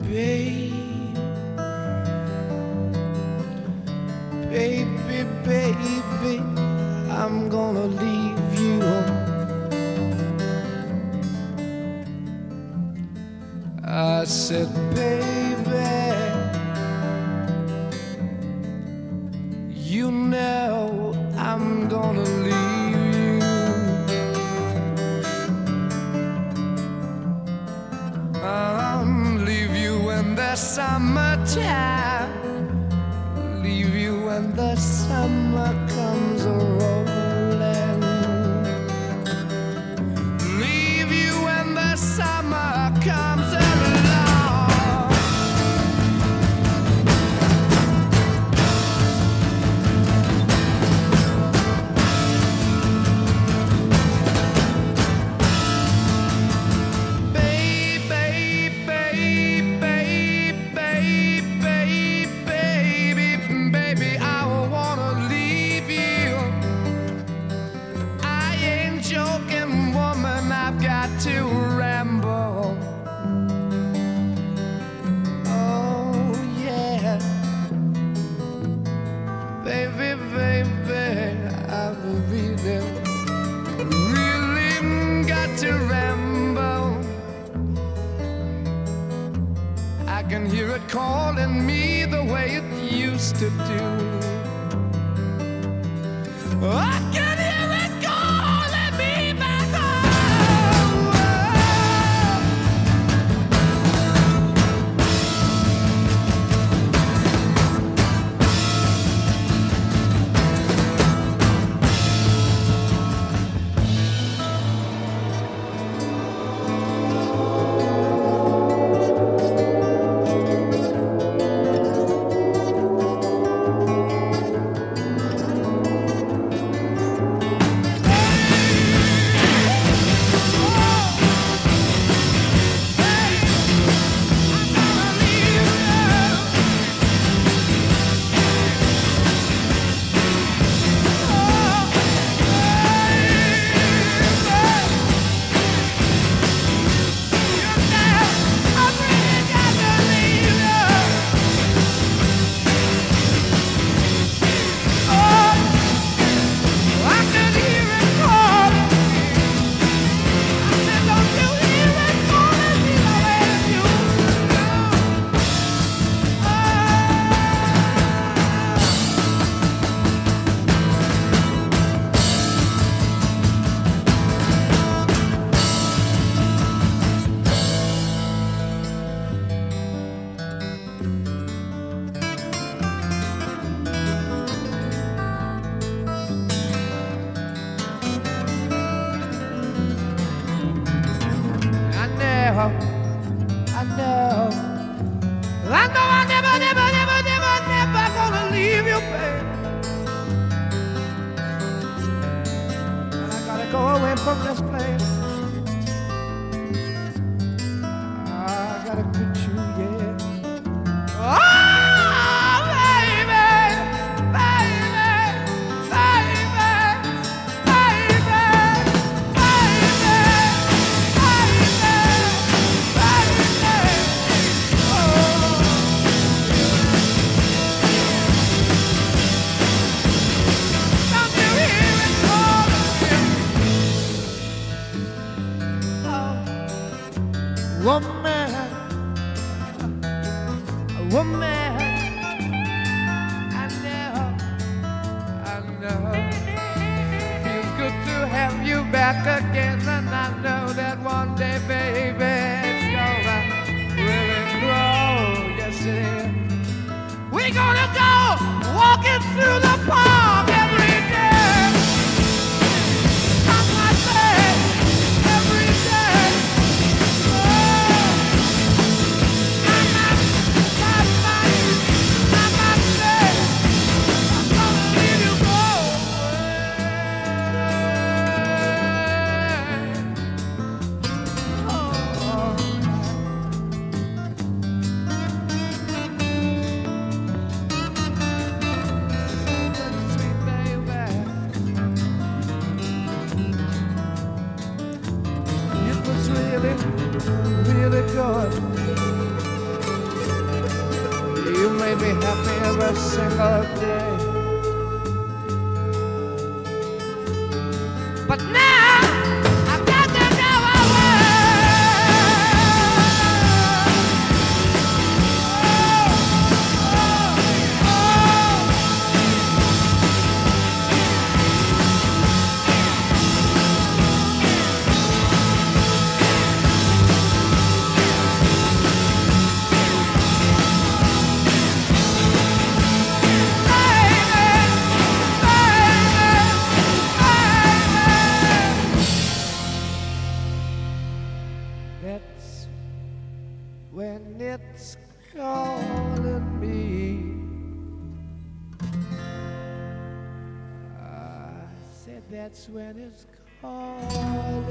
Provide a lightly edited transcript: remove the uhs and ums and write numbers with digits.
babe. Baby, baby, I'm gonna leave you. I said, baby, you know I'm gonna leave you. I'll leave you in the summertime, leave you when the summer comes rolling, leave you when the summer comes along. Baby, I wanna leave you. I ain't joking, woman, I've got to ramble. Oh, yeah. Baby, baby, I've really got to ramble. I can hear it calling me the way it used to do. I can hear it calling me back home. I never gonna leave you, babe. And I gotta go away from this place. I gotta quit you, yeah. Oh, baby, baby, baby, baby, woman, woman, I know, feels good to have you back again, and I know that one day, baby, it's gonna really grow, yes it is. We're gonna go walking through the park every day, I might say, every day. be happy every single day. But now I've got to go away. That's when it's calling me. I said that's when it's calling